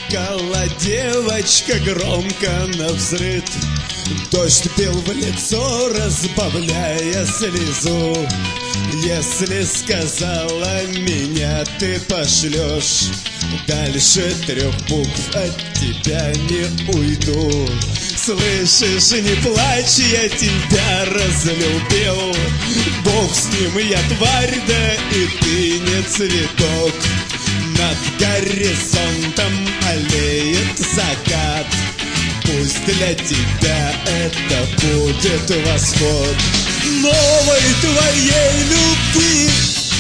Плакала девочка громко навзрыд. Дождь бил в лицо, разбавляя слезу. Если сказала, меня ты пошлешь, дальше 3 букв от тебя не уйду. Слышишь, не плачь, я тебя разлюбил. Бог с ним, я тварь, да и ты не цветок. Над горизонтом аллеет закат. Пусть для тебя это будет восход новой твоей любви,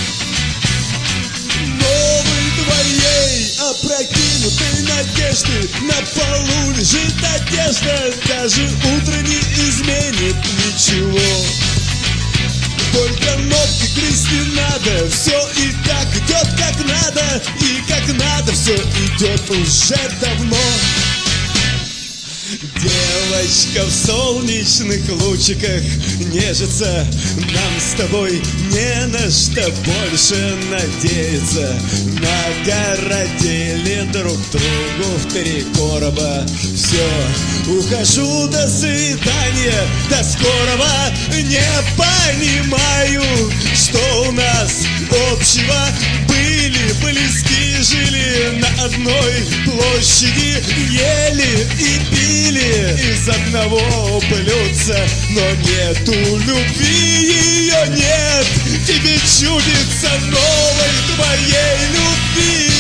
новой твоей опрокинутой надежды. На полу лежит одежда, даже утро не изменит ничего. Только ногти грызть не надо, все и так идет как надо. И как надо все идет уже давно. Девочка в солнечных лучиках нежится. Нам с тобой не на что больше надеяться. Нагородили друг другу в 3 короба. Все, ухожу, до свидания, до скорого. Не понимаю, что у нас общего. Были близки, жили на одной площади, ели и пили из одного блюдца. Но нету любви, ее нет. Тебе чудится новой твоей любви,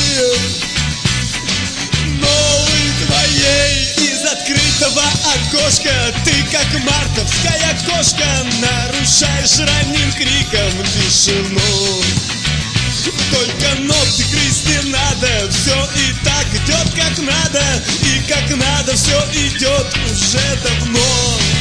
новой твоей. Из открытого окошка ты, как мартовская кошка, нарушаешь ранним криком тишину. Только ногти грызть не надо, все и так идет как надо. И как надо все идет уже давно.